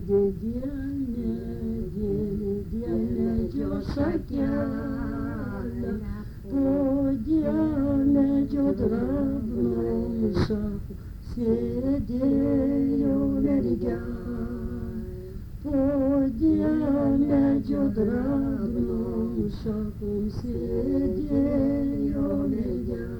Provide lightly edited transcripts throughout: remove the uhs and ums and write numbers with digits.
Medžio šakelę, po diemedžio drabnom šakom sėdėjo mergelė, po diemedžio drabnom šakom sėdėjo mergelė.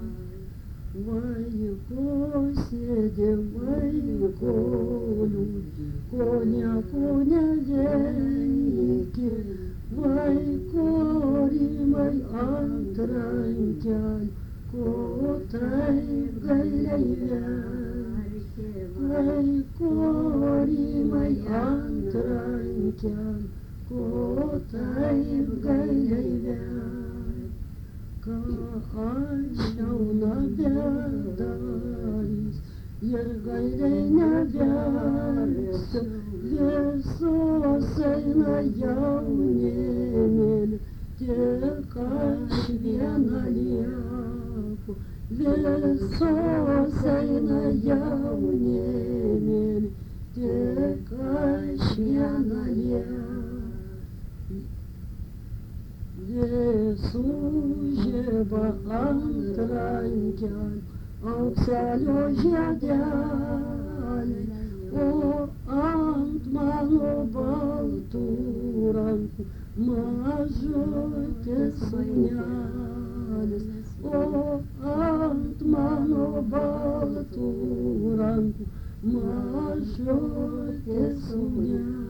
Vaiko sėdi, vaiko liūdi, ko nieko neveiki, vaiko rimai ant rankelių, ko taip gailiai verki, vaiko rimai ant rankelių, ko taip gailiai verki. Ką aš jauna bedarys ir gailiai neverksiu, visos eina jaunėlė, tik aš viena lieku, visos eina jaunėlė, tik aš viena lieku. Visų žiba ant rankelį, aukselio žiedelį, o ant mano baltų rankų mažutis sūnelis, o ant mano baltų rankų mažutis sūnelis.